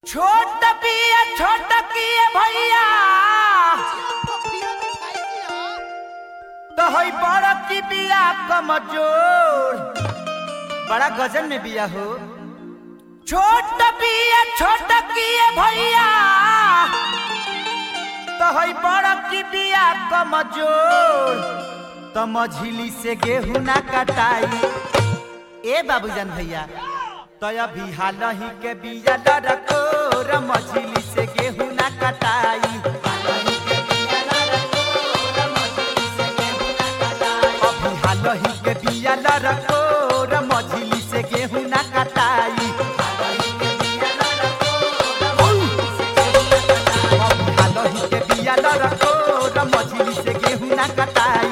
छोट पिया छोट किए भैया तो हई बड़ की बिया कमजोर बड़ा गजन में बिया हो। छोट पिया छोट किए भैया तो हई बड़ की बिया कमजोर तो मझिली से गेहूं ना कटाई। ए बाबूजान भैया तो अभी हाल ही के बिया लड़कोर मझिली से गेहूं ना कटाई। अभी हाल ही के बिया लड़कोर मझिली से गेहूं ना कटाई। अभी हाल ही के बिया लड़कोर मझिली से गेहूं ना कटाई।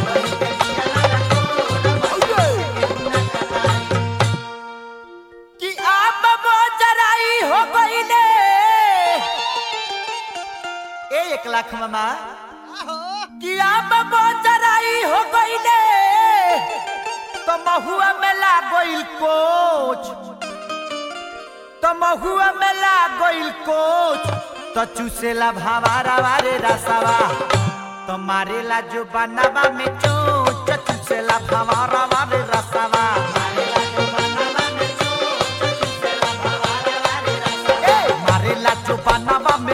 एक लाख मामा किया बचराई हो गईले तो महुआ में लागल कोच तो महुआ में लागल कोच तो चूसेला भावारा वारे रसावा तो मारेला जो बनावा में चोच चूसेला भावारा वारे रसावा मारेला जो बनावा में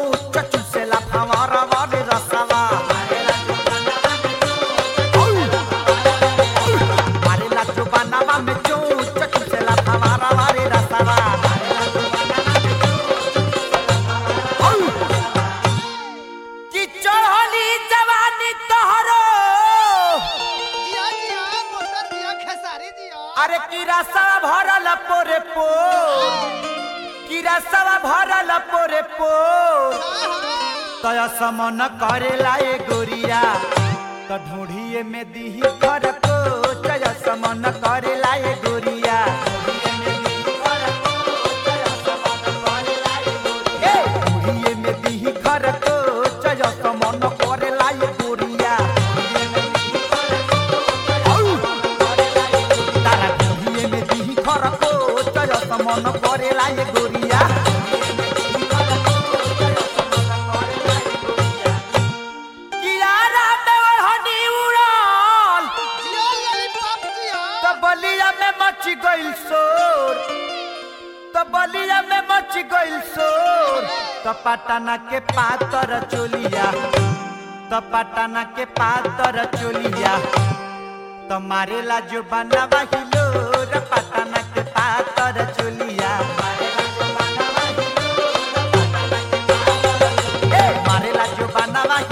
अरे किरासा भरल पोरे पोर किरासा भरल पोरे पोर तया समन करेला ए गोरिया तो ढूंढिए में दीही घर को तया समन करेला ए गोरिया ढूंढिए में दीही घर को तया समन करेला ए गोरिया मन करेला ये गोरिया कियारा में हनी उड़ाल तो बलिया में मच गइल शोर तो बलिया में मच गइल शोर तो पटना के पातर चोलिया तो पटना के पातर चोलिया तो मारेला जो बनावा हिलोर पटना के पातर चोलिया मारेला जो बनावा